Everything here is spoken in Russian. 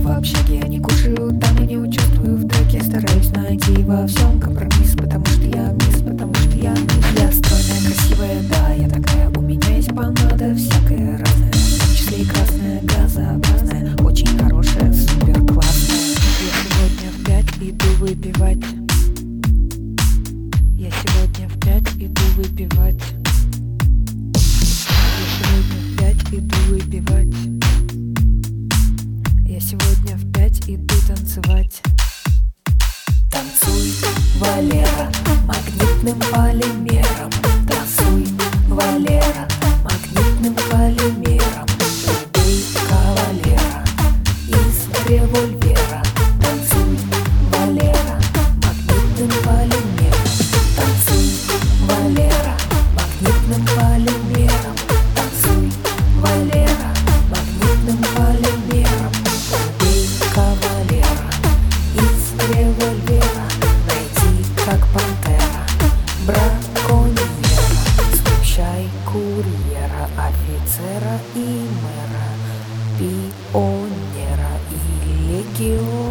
в общаге я не кушаю, там я не участвую в треке. Стараюсь найти во всем компромисс, потому что я вниз, потому что я вниз. Я стройная, красивая, да, я такая. У меня есть помада всякая разная, в том числе и красная, газообразная, очень хорошая, супер классная. Я сегодня в 5 иду выпивать. Я сегодня в 5 иду выпивать. Я сегодня в 5 иду выпивать. Я сегодня в 5 иду танцевать. Танцуй, Валера, магнитным полимером. Танцуй, Валера, магнитным полимером. Убей кавалера из револьвера. Танцуй, Валера, магнитным полимером. Танцуй, Валера, магнитным полимером. Танцуй, Валера, магнитным полимером. Убей кавалера из револьвера. Найди, как пантера, браконьера. Встречай курьера, офицера и мэра, пионера и легиона.